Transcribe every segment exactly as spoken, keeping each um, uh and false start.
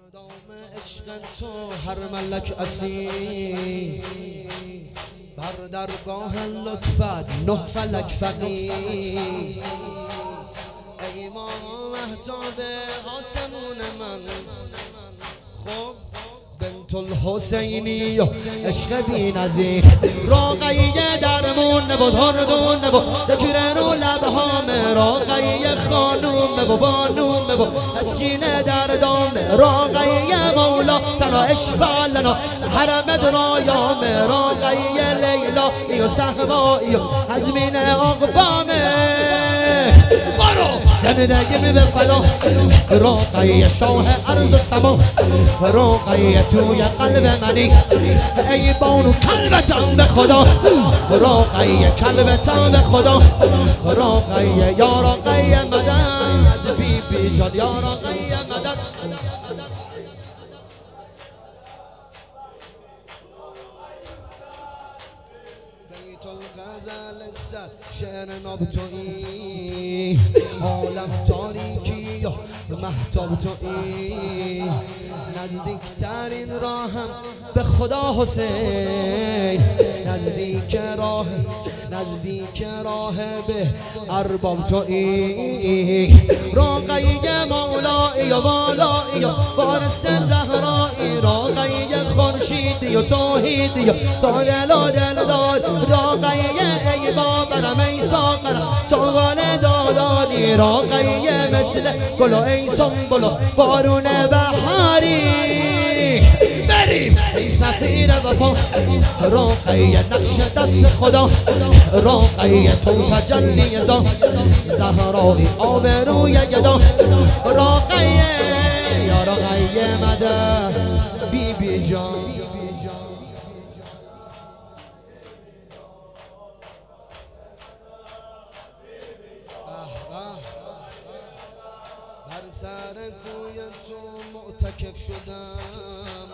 دام عشق تو هر ملک اسیر، بر درگاه لطفت نه فلک فقیر. ای ما مهتاب آسمون من، خب بنت الحسینی عشق بی نظیر. راقیه درمون و دردون و ذکر رو لبهام، راقیه خانوم و بانوم و مسکین دردام. راقیه مولا تنها اشفع لنا حرم درایام. راقیه لیلا و صحبایی و حزمین اقبامه. برو زندگی می به فدا، راقیه شاه عرض و سما. راقیه توی قلب منی، ای بانو کلبتم به خدا. راقیه کلبتم به خدا. راقیه یا راقیه مدد، بی بی جان یا راقیه مدد. بیت الغزل صد شعر نابتویی، عالم تاریکی یا مهتاب تویی. نزدیکترین راهم به خدا حسین، نزدیک راه نزدیک راه به ارباب تویی. راقیه مولایی و والایی و وارث زهرایی. راقیه خورشیدی و توحیدی و دادل و دلدار. راقیه ای باقرم ای ساقرم سوال دادانی. راقیه مثل گل و ای سنبل و بارون بهاری. بریم ای سفیر وفا، راقیه نقش دست خدا. راقیه تو تجلی ذات، زهرایی آبروی گدا. راقیه یا راقیه مدد، بی بی جان. بر سر کوی تو معتکف شدم،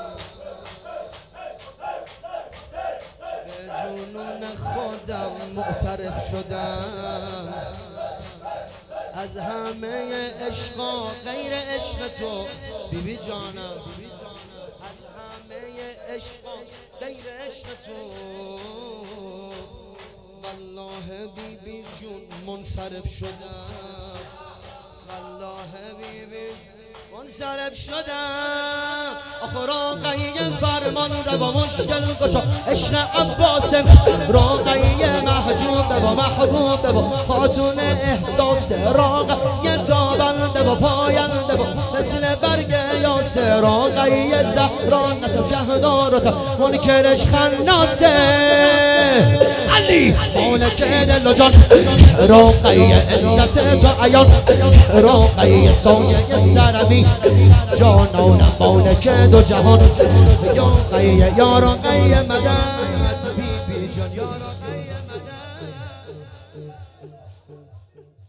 به جنون خودم معترف شدم. از همه عشقا غیر عشق تو بی بی جانم، از همه عشقا غیر عشق تو والله بی بی جون منصرف شدم. والله بی بی منصرف شدم. آخه راقیه فرمان روا مشکل کشا عشق عباسم. راقیه محجوب و محبوب و خاتون احساس. راقیه تابنده و پاینده و مثل برگ یاسه. راقیه زهران نسب شهدار و تا منکرش خناسه. علی مالک دل و جان، راقیه عزت تو عیان. راقیه سایه سرمی، جانانم مالک دو جهان. یا راقیه یا راقیه مدد، بی بی جان یا راقیه مدد.